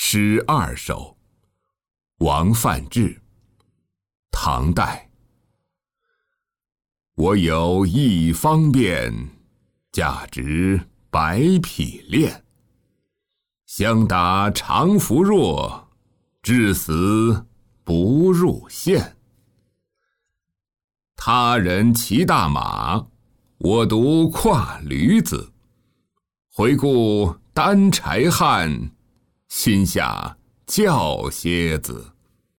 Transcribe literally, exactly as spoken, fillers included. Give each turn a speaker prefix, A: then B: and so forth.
A: 诗二首，王范志，唐代。我有一方便，价值百匹练。相打常服弱，至死不入县。他人骑大马，我独跨驴子。回顾单柴汉，心下叫蝎子。